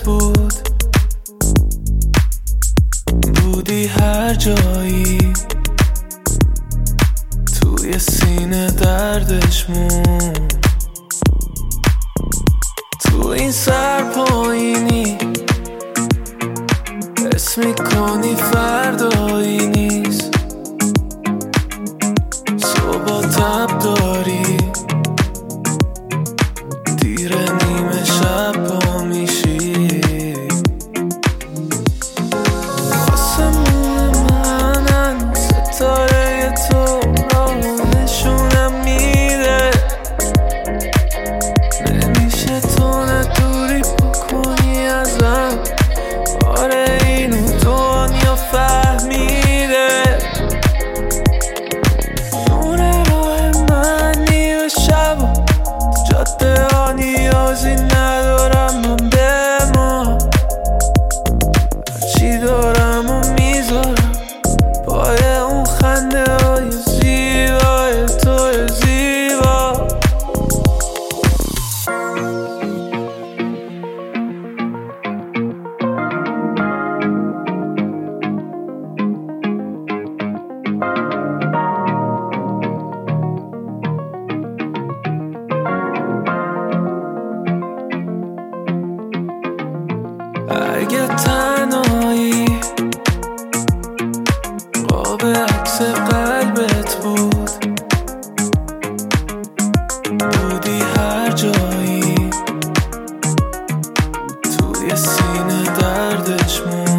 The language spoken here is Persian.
بود، بودی هر جایی، توی سینه دردش موند. تو این سر پایینی حس میکنی فردایی نیست، صبح تب داری، دیر نیمه شب پا میشی. آسمون من ستاره تو را نشونم میده، نمیشه تو ندوری بکنی ازم. آره اینو دنیا فهمیده، نور راه من نیمه شب تو جاده ها نیازی ندارم من به ما، هرچی دارم و میذارم پای اون خنده های زیبای توی زیبا. اگه تنهایی قاب عکس قلبت بود، بودی هر جایی، توی سینه دردش موند.